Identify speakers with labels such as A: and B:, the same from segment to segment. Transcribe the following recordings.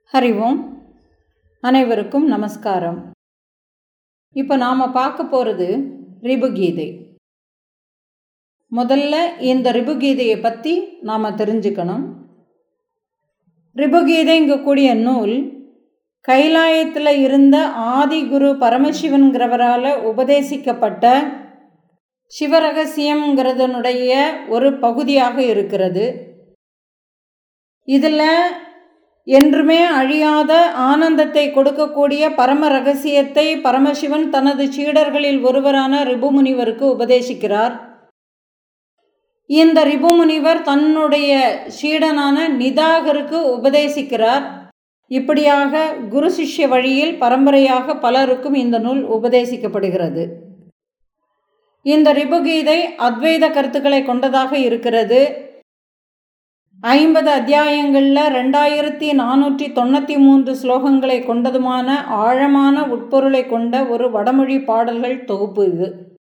A: ஹரி ஓம். அனைவருக்கும் நமஸ்காரம். இப்போ நாம் பார்க்க போகிறது ரிபுகீதை. முதல்ல இந்த ரிபுகீதையை பற்றி நாம் தெரிஞ்சுக்கணும். ரிபுகீதைங்கக்கூடிய நூல் கைலாயத்தில் இருந்த ஆதி குரு பரமசிவன்கிறவரால் உபதேசிக்கப்பட்ட சிவரகசியம்ங்கிறதனுடைய ஒரு பகுதியாக இருக்கிறது. இதில் என்றுமே அழியாத ஆனந்தத்தை கொடுக்கக்கூடிய பரம ரகசியத்தை பரமசிவன் தனது சீடர்களில் ஒருவரான ரிபுமுனிவருக்கு உபதேசிக்கிறார். இந்த ரிபுமுனிவர் தன்னுடைய சீடனான நிதாகருக்கு உபதேசிக்கிறார். இப்படியாக குரு சிஷ்ய வழியில் பரம்பரையாக பலருக்கும் இந்த நூல் உபதேசிக்கப்படுகிறது. இந்த ரிபுகீதை அத்வைத கருத்துக்களை கொண்டதாக இருக்கிறது. 50 அத்தியாயங்களில் 2493 ஸ்லோகங்களை கொண்டதுமான ஆழமான உட்பொருளை கொண்ட ஒரு வடமொழி பாடல்கள் தொகுப்பு இது.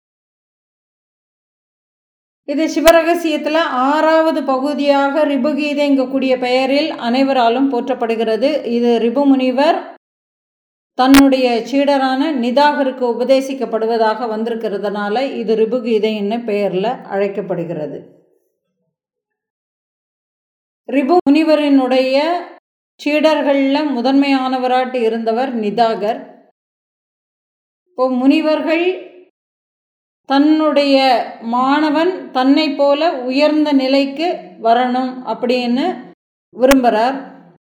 A: இது சிவரகசியத்தில் 6வது பகுதியாக ரிபுகீதைங்கக்கூடிய பெயரில் அனைவராலும் போற்றப்படுகிறது. இது ரிபுமுனிவர் தன்னுடைய சீடரான நிதாகருக்கு உபதேசிக்கப்படுவதாக வந்திருக்கிறதுனால இது ரிபுகீதைன்னு பெயரில் அழைக்கப்படுகிறது. ரிபு முனிவரினுடைய சீடர்களில் முதன்மையானவராட்டு இருந்தவர் நிதாகர். இப்போ முனிவர்கள் தன்னுடைய மாணவன் தன்னை போல உயர்ந்த நிலைக்கு வரணும் அப்படின்னு விரும்புகிறார்.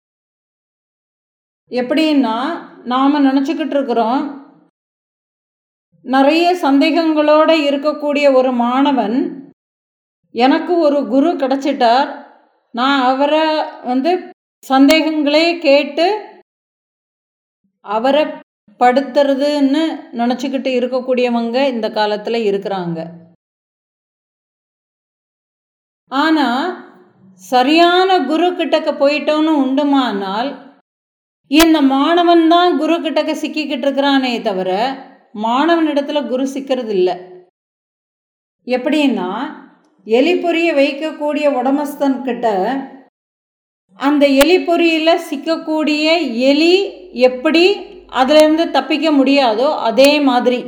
A: எப்படின்னா, நாம் நினச்சிக்கிட்டு இருக்கிறோம், நிறைய சந்தேகங்களோடு இருக்கக்கூடிய ஒரு மாணவன் எனக்கு ஒரு குரு கிடச்சிட்டார், நான் அவரை சந்தேகங்களே கேட்டு அவரை படுத்துறதுன்னு நினச்சிக்கிட்டு இருக்கக்கூடியவங்க இந்த காலத்தில் இருக்கிறாங்க. ஆனால் சரியான குரு கிட்டக்க போயிட்டோன்னு உண்டுமானால் இந்த மாணவன் தான் குரு கிட்டக்க சிக்கிக்கிட்டு இருக்கிறானே தவிர மாணவனிடத்துல குரு சிக்கிறது இல்லை. எப்படின்னா, எலிப்பொறியை வைக்கக்கூடிய உடமஸ்தன்கிட்ட அந்த எலிப்பொறியில் சிக்கக்கூடிய எலி எப்படி அதிலிருந்து தப்பிக்க முடியாதோ அதே மாதிரி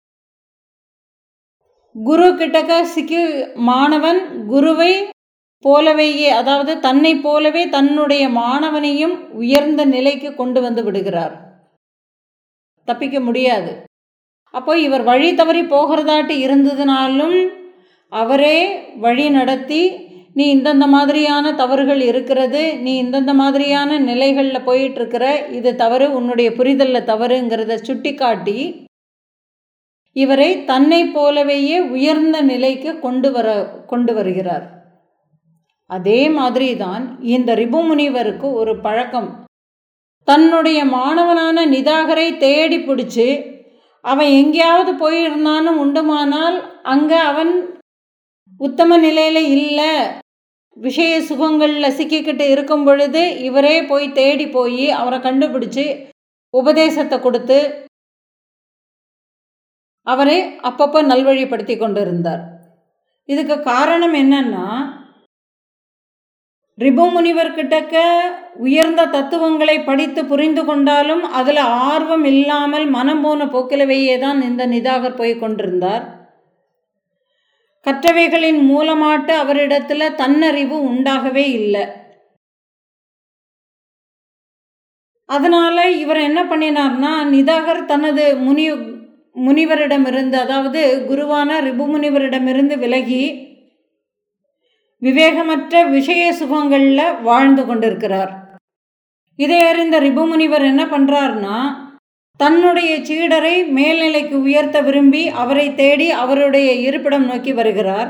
A: குரு கிட்டக்க மாணவன் குருவை போலவேயே, அதாவது தன்னை போலவே தன்னுடைய மாணவனையும் உயர்ந்த நிலைக்கு கொண்டு வந்து விடுகிறார். தப்பிக்க முடியாது. அப்போ இவர் வழி தவறி போகிறதாட்டு இருந்ததுனாலும் அவரே வழி நடத்தி, நீ இந்தந்த மாதிரியான தவறுகள் இருக்கிறது, நீ இந்தந்த மாதிரியான நிலைகளில் போயிட்டுருக்கிற, இது தவறு, உன்னுடைய புரிதலில் தவறுங்கிறத சுட்டி காட்டி இவரை தன்னை போலவேயே உயர்ந்த நிலைக்கு கொண்டு வருகிறார். அதே மாதிரி தான் இந்த ரிபுமுனிவருக்கு ஒரு பழக்கம். தன்னுடைய மாணவனான நிதாகரை தேடி பிடிச்சி அவன் எங்கேயாவது போயிருந்தான்னு உண்டுமானால் அங்கே அவன் உத்தம நிலையில் இல்லை, விஷய சுகங்களில் சிக்கிக்கிட்டு இருக்கும் பொழுது இவரே போய் தேடி போய் அவரை கண்டுபிடிச்சி உபதேசத்தை கொடுத்து அவரை அப்பப்போ நல்வழிப்படுத்தி கொண்டு இருந்தார். இதுக்கு காரணம் என்னன்னா, ரிபுமுனிவர்கிட்டக்க உயர்ந்த தத்துவங்களை படித்து புரிந்து கொண்டாலும் அதில் ஆர்வம் இல்லாமல் மனம் போன போக்கிலவையே தான் இந்த நிதாகர் போய் கொண்டிருந்தார். கற்றவைகளின் மூலமாட்டு அவரிடத்துல தன்னறிவு உண்டாகவே இல்லை. அதனால இவர் என்ன பண்ணினார்னா, நிதாகர் தனது முனிவரிடமிருந்து, அதாவது குருவான ரிபுமுனிவரிடமிருந்து விலகி விவேகமற்ற விஷய சுகங்களில் வாழ்ந்து கொண்டிருக்கிறார். இதை அறிந்த ரிபுமுனிவர் என்ன பண்ணுறார்னா, தன்னுடைய சீடரை மேல்நிலைக்கு உயர்த்த விரும்பி அவரை தேடி அவருடைய இருப்பிடம் நோக்கி வருகிறார்.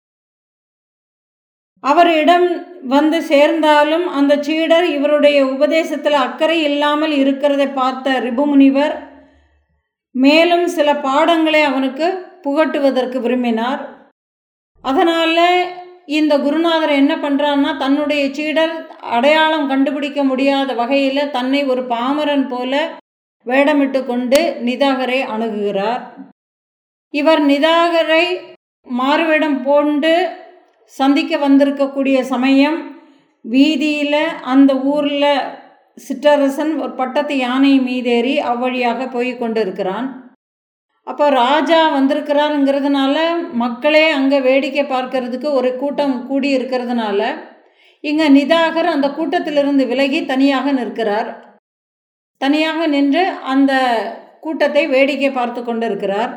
A: அவரிடம் வந்து சேர்ந்தாலும் அந்த சீடர் இவருடைய உபதேசத்தில் அக்கறை இல்லாமல் இருக்கிறதை பார்த்த ரிபுமுனிவர் மேலும் சில பாடங்களை அவனுக்கு புகட்டுவதற்கு விரும்பினார். அதனால் இந்த குருநாதர் என்ன பண்ணுறான்னா, தன்னுடைய சீடர் அடையாளம் கண்டுபிடிக்க முடியாத வகையில் தன்னை ஒரு பாமரன் போல வேடமிட்டு கொண்டு நிதாகரை அணுகுகிறார். இவர் நிதாகரை மாறுவேடம் போண்டு சந்திக்க வந்திருக்கக்கூடிய சமயம் வீதியில் அந்த ஊரில் சிற்றரசன் ஒரு பட்டத்து யானை மீதேறி அவ்வழியாக போய் கொண்டு இருக்கிறான். அப்போ ராஜா வந்திருக்கிறாருங்கிறதுனால மக்களே அங்கே வேடிக்கை பார்க்கறதுக்கு ஒரு கூட்டம் கூடி இருக்கிறதுனால இங்கே நிதாகர் அந்த கூட்டத்திலிருந்து விலகி தனியாக நிற்கிறார். தனியாக நின்று அந்த கூட்டத்தை வேடிக்கை பார்த்து கொண்டு இருக்கிறார்.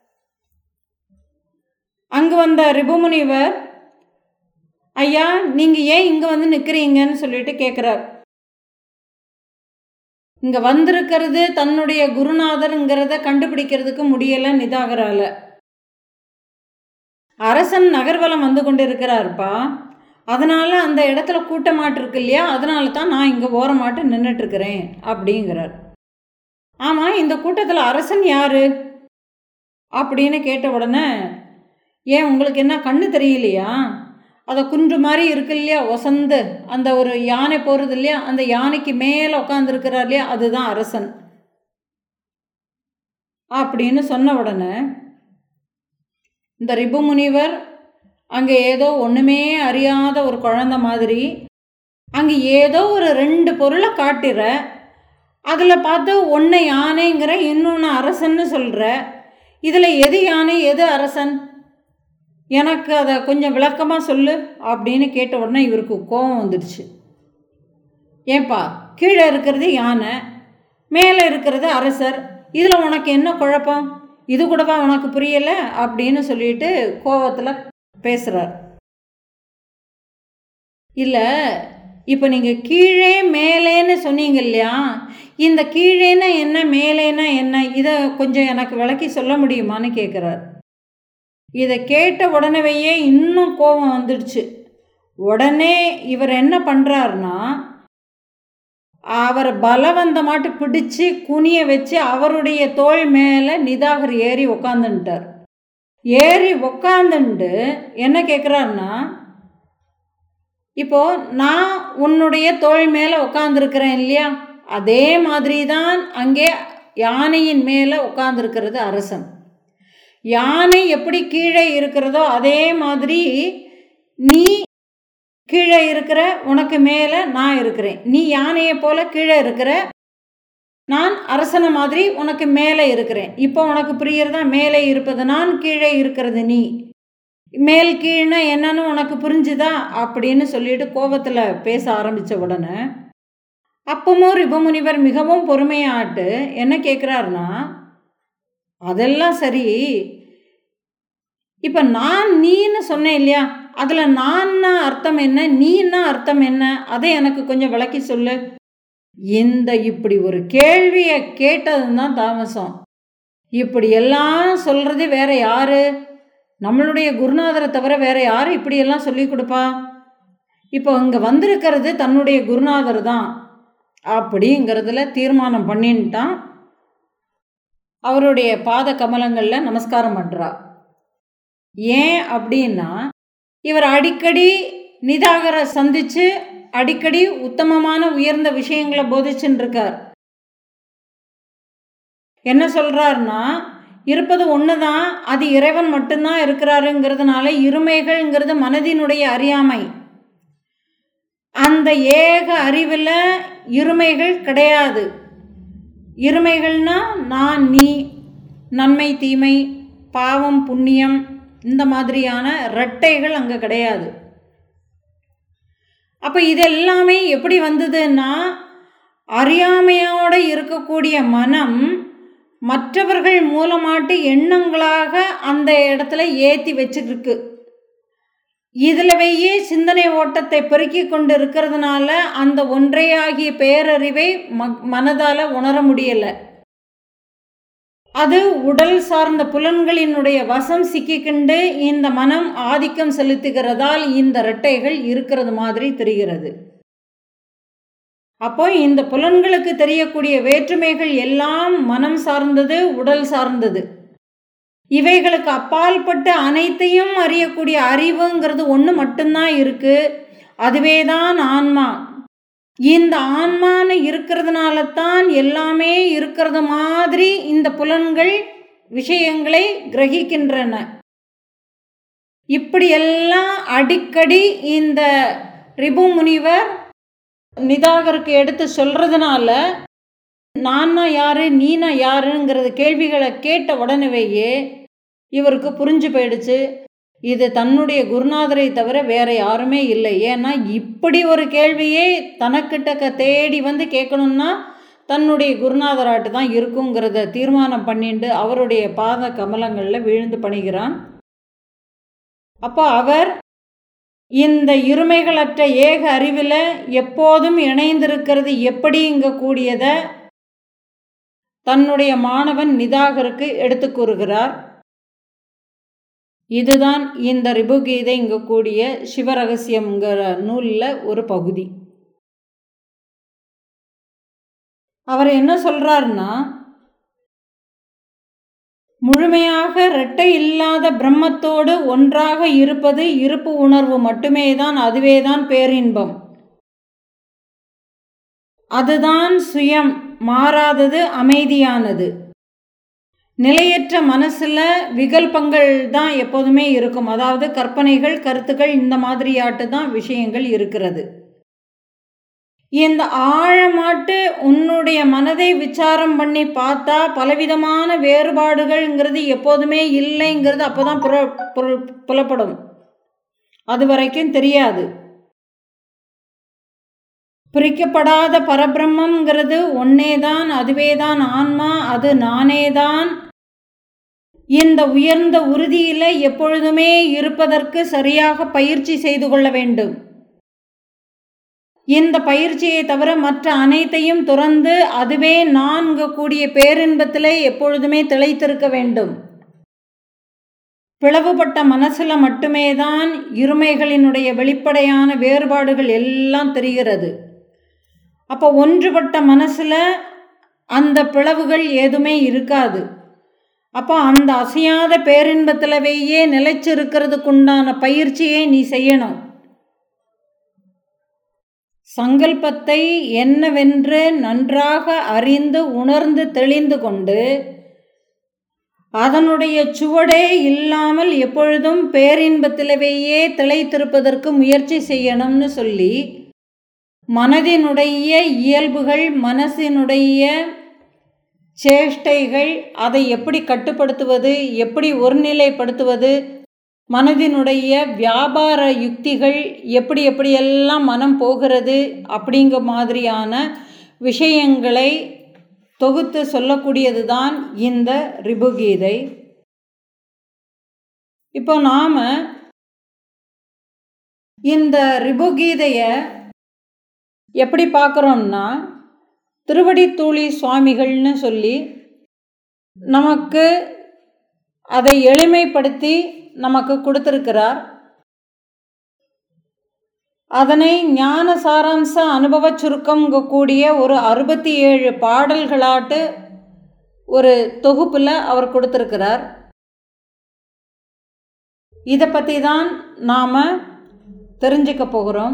A: அங்கு வந்த ரிபுமுனிவர், ஐயா நீங்கள் ஏன் இங்கே வந்து நிற்கிறீங்கன்னு சொல்லிட்டு கேட்குறார். இங்கே வந்திருக்கிறது தன்னுடைய குருநாதருங்கிறத கண்டுபிடிக்கிறதுக்கு முடியலை நிதாகரால். அரசன் நகர்வலம் வந்து கொண்டு இருக்கிறார்ப்பா, அதனால் அந்த இடத்துல கூட்டமாட்டு இருக்கு இல்லையா, அதனால தான் நான் இங்கே ஓரமாட்டு நின்றுட்டுருக்கிறேன் அப்படிங்கிறார். ஆமாம், இந்த கூட்டத்தில் அரசன் யார் அப்படின்னு கேட்ட உடனே, ஏன் உங்களுக்கு என்ன கண்ணு தெரியலையா? அதை குன்று மாதிரி இருக்கு இல்லையா, ஒசந்து அந்த ஒரு யானை போகிறது இல்லையா, அந்த யானைக்கு மேலே உட்காந்துருக்கிறார் இல்லையா, அதுதான் அரசன் அப்படின்னு சொன்ன உடனே இந்த ரிபுமுனிவர் அங்கே ஏதோ ஒன்றுமே அறியாத ஒரு குழந்தை மாதிரி அங்கே ஏதோ ஒரு 2 பொருளை காட்டுற, அதில் பார்த்து ஒன்று யானைங்கிற, இன்னொன்று அரசன்னு சொல்கிற, இதில் எது யானை எது அரசன், எனக்கு அதை கொஞ்சம் விளக்கமாக சொல்லு அப்படின்னு கேட்ட உடனே இவருக்கு கோபம் வந்துடுச்சு. ஏன்பா, கீழே இருக்கிறது யானை, மேலே இருக்கிறது அரசர், இதில் உனக்கு என்ன குழப்பம், இது கூடவா உனக்கு புரியலை அப்படின்னு சொல்லிட்டு கோபத்தில் பேசுகிறார். இல்லை, இப்போ நீங்கள் கீழே மேலேன்னு சொன்னீங்க இல்லையா, இந்த கீழேன்னா என்ன மேலேன்னா என்ன, இதை கொஞ்சம் எனக்கு விளக்கி சொல்ல முடியுமான்னு கேட்குறார். இதை கேட்ட உடனேயே இன்னும் கோபம் வந்துடுச்சு. உடனே இவர் என்ன பண்ணுறாருனா, அவரை பலவந்தமாட்டு பிடிச்சி குனிய வச்சு அவருடைய தோள் மேலே நிதாகர் ஏறி உக்காந்துட்டார். ஏறி உக்காந்துட்டு என்ன கேட்குறாருன்னா, இப்போது நான் உன்னுடைய தோள் மேலே உட்காந்துருக்கிறேன் இல்லையா, அதே மாதிரி தான் அங்கே யானையின் மேலே உட்காந்துருக்கிறது அரசன். யானை எப்படி கீழே இருக்கிறதோ அதே மாதிரி நீ கீழே இருக்கிற, உனக்கு மேலே நான் இருக்கிறேன். நீ யானையை போல கீழே இருக்கிற, நான் அரசனை மாதிரி உனக்கு மேலே இருக்கிறேன். இப்போ உனக்கு புரியுறதா, மேலே இருப்பது நான், கீழே இருக்கிறது நீ. மேல் கீழ்னா என்னன்னு உனக்கு புரிஞ்சுதா அப்படின்னு சொல்லிட்டு கோபத்தில் பேச ஆரம்பித்த உடனே அப்பவும் ரிபுமுனிவர் மிகவும் பொறுமையாட்டு என்ன கேட்குறாருன்னா, அதெல்லாம் சரி, இப்போ நான் நீன்னு சொன்னேன் இல்லையா, அதில் நான்னா அர்த்தம் என்ன, நீன்னா அர்த்தம் என்ன, அதை எனக்கு கொஞ்சம் விளக்கி சொல்லு. இந்த இப்படி ஒரு கேள்வியை கேட்டதுதான் தாமசம். இப்படி எல்லாம் சொல்கிறது வேற யாரு, நம்மளுடைய குருநாதரை தவிர வேற யார் இப்படியெல்லாம் சொல்லி கொடுப்பா? இப்போ இங்கே வந்திருக்கிறது தன்னுடைய குருநாதர் தான் அப்படிங்கிறதுல தீர்மானம் பண்ணின்ட்டான். அவருடைய பாத கமலங்களில் நமஸ்காரம் பண்ணுறா. ஏன் அப்படின்னா, இவர் அடிக்கடி நிதாகரை சந்தித்து அடிக்கடி உத்தமமான உயர்ந்த விஷயங்களை போதிச்சுன்னு இருக்கார். என்ன சொல்கிறாருன்னா, இருப்பது ஒன்று தான், அது இறைவன் மட்டும்தான் இருக்கிறாருங்கிறதுனால இருமைகள்ங்கிறது மனதினுடைய அறியாமை. அந்த ஏக அறிவில் இருமைகள் கிடையாது. இருமைகள்னா நான் நீ, நன்மை தீமை, பாவம் புண்ணியம், இந்த மாதிரியான இரட்டைகள் அங்கே கிடையாது. அப்போ இதெல்லாமே எப்படி வந்ததுன்னா, அறியாமையோடு இருக்கக்கூடிய மனம் மற்றவர்கள் மூலமாட்டு எண்ணங்களாக அந்த இடத்துல ஏற்றி வச்சுருக்கு. இதிலவையே சிந்தனை ஓட்டத்தை பெருக்கி கொண்டு இருக்கிறதுனால அந்த ஒன்றையாகிய பேரறிவை மனதால் உணர முடியலை. அது உடல் சார்ந்த புலன்களினுடைய வசம் சிக்கிக்கிண்டு இந்த மனம் ஆதிக்கம் செலுத்துகிறதால் இந்த இரட்டைகள் இருக்கிறது மாதிரி தெரிகிறது. அப்போ இந்த புலன்களுக்கு தெரியக்கூடிய வேற்றுமைகள் எல்லாம் மனம் சார்ந்தது, உடல் சார்ந்தது. இவைகளுக்கு அப்பால்பட்ட அனைத்தையும் அறியக்கூடிய அறிவுங்கிறது ஒன்று மட்டும்தான் இருக்கு, அதுவே தான் ஆன்மா. இந்த ஆன்மான்னு இருக்கிறதுனால தான் எல்லாமே இருக்கிறது மாதிரி இந்த புலன்கள் விஷயங்களை கிரகிக்கின்றன. இப்படியெல்லாம் அடிக்கடி இந்த ரிபுமுனிவர் நிதாகருக்கு எடுத்து சொல்கிறதுனால நான்னா யாரு நீனா யாருங்கிறது கேள்விகளை கேட்ட உடனேயே இவருக்கு புரிஞ்சு போயிடுச்சு, இது தன்னுடைய குருநாதரை தவிர வேற யாருமே இல்லை. ஏன்னா இப்படி ஒரு கேள்வியே தனக்கிட்ட தேடி வந்து கேட்கணும்னா தன்னுடைய குருநாதராட்டு தான் இருக்குங்கிறத தீர்மானம் பண்ணிட்டு அவருடைய பாத கமலங்களில் விழுந்து பணிகிறான். அப்போ அவர் இந்த இருமைகளற்ற ஏக அறிவில் எப்போதும் இணைந்திருக்கிறது எப்படிங்க கூடியதை தன்னுடைய மாணவன் நிதாகருக்கு எடுத்து கூறுகிறார். இதுதான் இந்த ரிபுகீதை இங்க கூடிய சிவரகசியம்ங்கிற நூலில் ஒரு பகுதி. அவர் என்ன சொல்றாருன்னா, முழுமையாக இரட்டை இல்லாத பிரம்மத்தோடு ஒன்றாக இருப்பது இருப்பு உணர்வு மட்டுமே தான், அதுவே தான் பேரின்பம். அதுதான் சுயம், மாறாதது, அமைதியானது. நிலையற்ற மனசில் விகல்பங்கள் தான் எப்போதுமே இருக்கும். அதாவது கற்பனைகள், கருத்துக்கள், இந்த மாதிரியாட்டு தான் விஷயங்கள் இருக்கிறது. இந்த ஆழமாட்டு உன்னுடைய மனதை விசாரம் பண்ணி பார்த்தா பலவிதமான வேறுபாடுகள்ங்கிறது எப்போதுமே இல்லைங்கிறது அப்போ தான் புலப்படும். அது வரைக்கும் தெரியாது. பிரிக்கப்படாத பரபிரம்மங்கிறது ஒன்னே தான், அதுவே தான் ஆன்மா, அது நானே தான். இந்த உயர்ந்த உறுதியில் எப்பொழுதுமே இருப்பதற்கு சரியாக பயிற்சி செய்து கொள்ள வேண்டும். இந்த பயிற்சியை தவிர மற்ற அனைத்தையும் துறந்து அதுவே நான்கு கூடிய பேரின்பத்தில் எப்பொழுதுமே திளைத்திருக்க வேண்டும். பிளவுபட்ட மனசில் மட்டுமே தான் இருமைகளினுடைய வெளிப்படையான வேறுபாடுகள் எல்லாம் தெரிகிறது. அப்போ ஒன்றுபட்ட மனசில் அந்த பிளவுகள் எதுவுமே இருக்காது. அப்போ அந்த அசையாத பேரின்பத்திலவையே நிலைச்சிருக்கிறதுக்குண்டான பயிற்சியை நீ செய்யணும். சங்கல்பத்தை என்னவென்று நன்றாக அறிந்து உணர்ந்து தெளிந்து கொண்டு அதனுடைய சுவடே இல்லாமல் எப்பொழுதும் பேரின்பத்திலவையே திளைத்திருப்பதற்கு முயற்சி செய்யணும்னு சொல்லி மனதினுடைய இயல்புகள், மனசினுடைய சேஷ்டைகள், அதை எப்படி கட்டுப்படுத்துவது, எப்படி ஒருநிலைப்படுத்துவது, மனதினுடைய வியாபார யுக்திகள் எப்படி எப்படியெல்லாம் மனம் போகிறது அப்படிங்கிற மாதிரியான விஷயங்களை தொகுத்து சொல்லக்கூடியது தான் இந்த ரிபுகீதை. இப்போ நாம் இந்த ரிபுகீதையை எப்படி பார்க்குறோம்னா, திருவடித்தூளி சுவாமிகள்னு சொல்லி நமக்கு அதை எளிமைப்படுத்தி நமக்கு கொடுத்திருக்கிறார். அதனை ஞான சாராம்ச அனுபவ சுருக்கம்ங்க கூடிய ஒரு 67 பாடல்களாட்டு ஒரு தொகுப்பில் அவர் கொடுத்திருக்கிறார். இதை பற்றி தான் நாம் தெரிஞ்சுக்க போகிறோம்.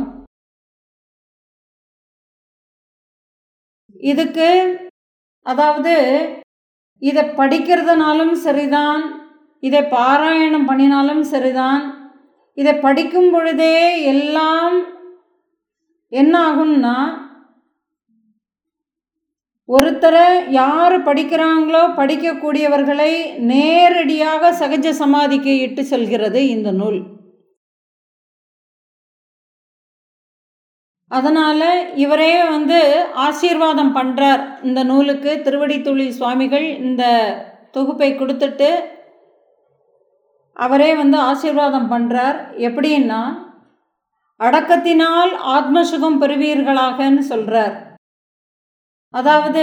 A: இதுக்கு அதாவது இதை படிக்கிறதுனாலும் சரிதான், இதை பாராயணம் பண்ணினாலும் சரிதான். இதை படிக்கும் பொழுதே எல்லாம் என்ன ஆகும்னா, ஒருத்தரை யார் படிக்கிறாங்களோ படிக்கக்கூடியவர்களை நேரடியாக சகஜ சமாதிக்கு இட்டு செல்கிறது இந்த நூல். அதனால் இவரே ஆசீர்வாதம் பண்ணுறார் இந்த நூலுக்கு. திருவடித்தூளி சுவாமிகள் இந்த தொகுப்பை கொடுத்துட்டு அவரே ஆசீர்வாதம் பண்ணுறார். எப்படின்னா, அடக்கத்தினால் ஆத்மசுகம் பெறுவீர்களாகன்னு சொல்கிறார். அதாவது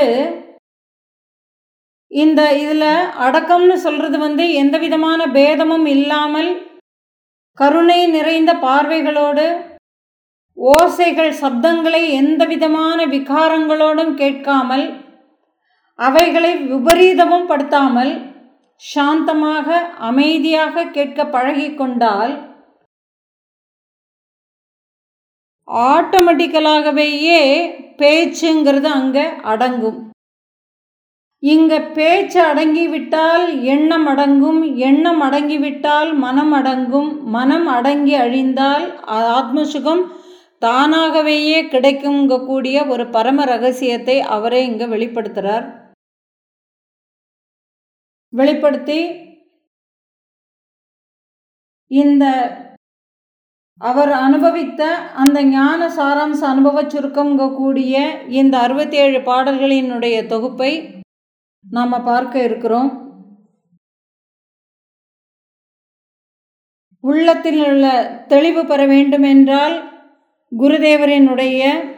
A: இந்த இதில் அடக்கம்னு சொல்கிறது எந்த விதமான பேதமும் இல்லாமல் கருணை நிறைந்த பார்வைகளோடு ஓசைகள் சப்தங்களை எந்த விதமான விகாரங்களோடும் கேட்காமல் அவைகளை விபரீதமும் படுத்தாமல் சாந்தமாக அமைதியாக கேட்க பழகி கொண்டால் ஆட்டோமேட்டிக்கலாகவே பேச்சுங்கிறது அங்கே அடங்கும். இங்கே பேச்சு அடங்கிவிட்டால் எண்ணம் அடங்கும், எண்ணம் அடங்கிவிட்டால் மனம் அடங்கும், மனம் அடங்கி அழிந்தால் ஆத்மசுகம் தானாகவேயே கிடைக்குங்கக்கூடிய ஒரு பரம ரகசியத்தை அவரே இங்கே வெளிப்படுத்துகிறார். வெளிப்படுத்தி இந்த அவர் அனுபவித்த அந்த ஞான சாராம்ச அனுபவ சுருக்கங்கக்கூடிய இந்த 67 பாடல்களினுடைய தொகுப்பை நாம் பார்க்க இருக்கிறோம். உள்ளத்தில் உள்ள தெளிவு பெற வேண்டுமென்றால் குருதேவரினுடைய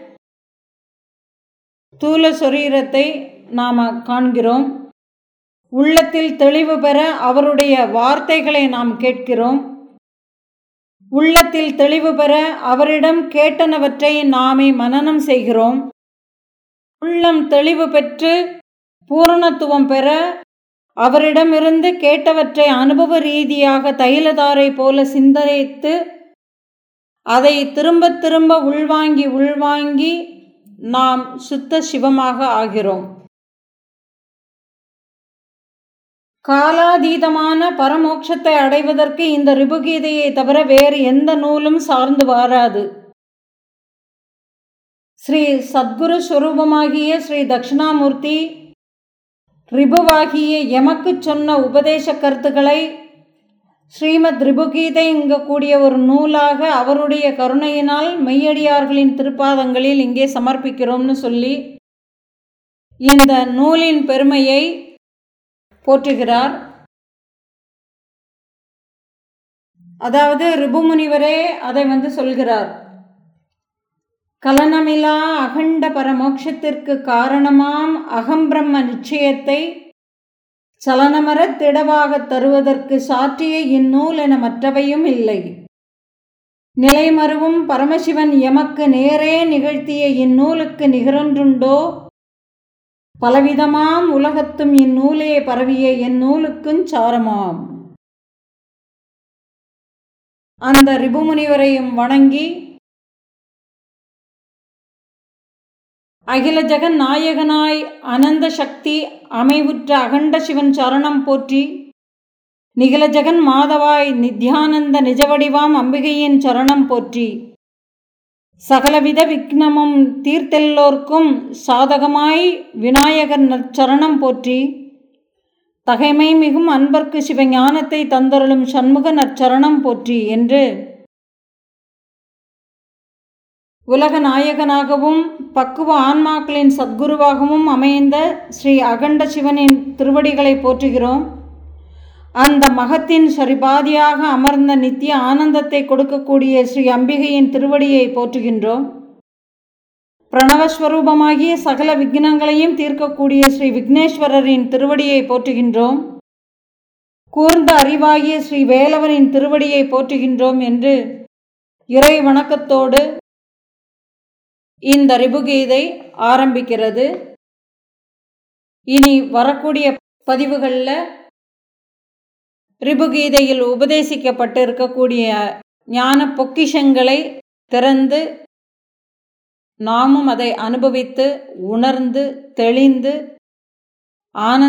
A: தூல சொரீரத்தை நாம் காண்கிறோம். உள்ளத்தில் தெளிவு பெற அவருடைய வார்த்தைகளை நாம் கேட்கிறோம். உள்ளத்தில் தெளிவு பெற அவரிடம் கேட்டனவற்றை நாமே மனனம் செய்கிறோம். உள்ளம் தெளிவு பெற்று பூரணத்துவம் பெற அவரிடமிருந்து கேட்டவற்றை அனுபவ ரீதியாக தைலதாரை போல சிந்தனைத்து அதை திரும்ப திரும்ப உள்வாங்கி நாம் சுத்த சிவமாக ஆகிறோம். காலாதீதமான பரமோட்சத்தை அடைவதற்கு இந்த ரிபுகீதையை தவிர வேறு எந்த நூலும் சார்ந்து வாராது. ஸ்ரீ சத்குரு ஸ்வரூபமாகிய ஸ்ரீ தட்சிணாமூர்த்தி ரிபுவாகிய எமக்கு சொன்ன உபதேச கருத்துக்களை ஸ்ரீமத் ரிபுகீதை இங்கக்கூடிய ஒரு நூலாக அவருடைய கருணையினால் மெய்யடியார்களின் திருப்பாதங்களில் இங்கே சமர்ப்பிக்கிறோம்னு சொல்லி இந்த நூலின் பெருமையை போற்றுகிறார். அதாவது ரிபுமுனிவரே அதை சொல்கிறார். கலனமிலா அகண்ட பரமோட்சத்திற்கு காரணமாம் அகம்பிரம்ம நிச்சயத்தை சலனமர திடவாக தருவதற்கு சாற்றிய இந்நூல் என மற்றவையும் இல்லை. நிலைமருவும் பரமசிவன் எமக்கு நேரே நிகழ்த்திய இந்நூலுக்கு நிகரொன்றுண்டோ? பலவிதமாம் உலகத்தும் இந்நூலே பரவிய இந்நூலுக்குஞ் சாரமாம். அந்த ரிபுமுனிவரையும் வணங்கி அகில ஜெகன் நாயகனாய் அனந்த சக்தி அமைவுற்ற அகண்ட சிவன் சரணம் போற்றி, நிகில ஜெகன் மாதவாய் நித்யானந்த நிஜவடிவாம் அம்பிகையின் சரணம் போற்றி, சகலவித விக்னமும் தீர்த்தெல்லோர்க்கும் சாதகமாய் விநாயகர் நற்சரணம் போற்றி, தகைமை மிகும் அன்பர்க்கு சிவஞானத்தை தந்தருளும் சண்முக நற்சரணம் போற்றி என்று உலக நாயகனாகவும் பக்குவ ஆன்மாக்களின் சத்குருவாகவும் அமைந்த ஸ்ரீ அகண்ட சிவனின் திருவடிகளை போற்றுகிறோம். அந்த மகத்தின் சரிபாதியாக அமர்ந்த நித்திய ஆனந்தத்தை கொடுக்கக்கூடிய ஸ்ரீ அம்பிகையின் திருவடியை போற்றுகின்றோம். பிரணவஸ்வரூபமாகிய சகல விக்னங்களையும் தீர்க்கக்கூடிய ஸ்ரீ விக்னேஸ்வரரின் திருவடியை போற்றுகின்றோம். கூர்ந்த அறிவாகிய ஸ்ரீ வேலவனின் திருவடியை போற்றுகின்றோம் என்று இறை வணக்கத்தோடு இந்த ரிபுகீதை ஆரம்பிக்கிறது. இனி வரக்கூடிய பதிவுகளில் ரிபுகீதையில் உபதேசிக்கப்பட்டு இருக்கக்கூடிய ஞான பொக்கிஷங்களை திறந்து நாமும் அதை அனுபவித்து உணர்ந்து தெளிந்து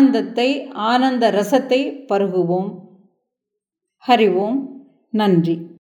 A: ஆனந்த ரசத்தை பருகுவோம். ஹரி ஓம். நன்றி.